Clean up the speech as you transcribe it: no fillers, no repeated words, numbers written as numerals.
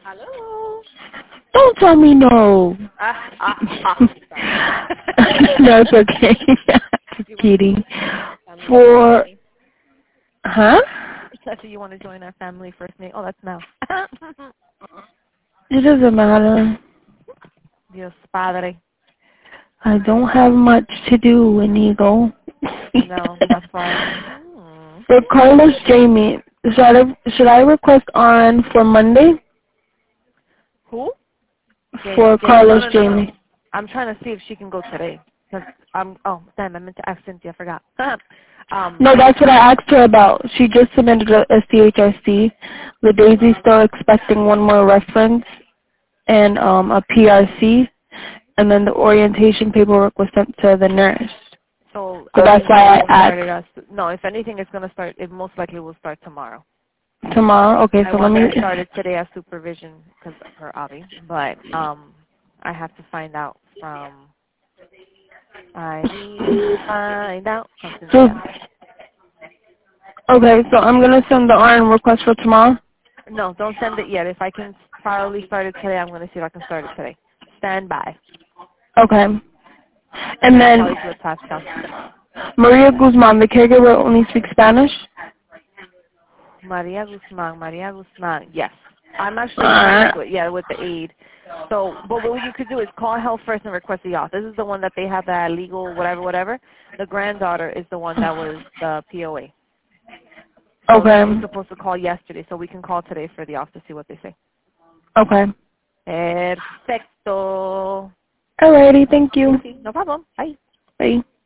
Hello. Don't tell me no. Sorry. No, it's okay. You want to Kidding. family For, first huh? name? You want to join our family first name? Oh, that's Mel. It doesn't matter. Dios Padre. I don't have much to do, Inigo. No, that's why. For Carlos Jamie, should I request on for Monday? Who? For Jamie. No, Carlos no, no, no. Jamie. I'm trying to see if she can go today. Cause oh, damn, I meant to ask Cynthia. I forgot. No, that's what I asked her about. She just submitted a SDHRC. The Daisy's still expecting one more reference and a PRC, and then the orientation paperwork was sent to the nurse. So So I that's think why they I will start it asked us. No, if anything, it's gonna start. It most likely will start tomorrow. tomorrow. Okay, I so let wanted me. to start it today as supervision because of her Avi, but I have to find out from. I need to find out from So, Cynthia. okay, so I'm gonna send the RN request for tomorrow. No, don't send it yet. If I can probably start it today, I'm going to see if I can start it today. Stand by. Okay, And and I'll then probably do a touchdown. Maria Guzman, the caregiver, only speaks Spanish. Maria Guzman, Maria Guzman. Yes. I'm actually trying to Alright. do it, with the aid. So, but what you could do is call Health First and request the off. This is the one that they have that legal whatever. The granddaughter is the one that was the POA. So Okay. she was supposed to call yesterday, so we can call today for the off to see what they say. Okay. Perfecto. Alrighty. Thank you. Okay, no problem. Bye. Bye.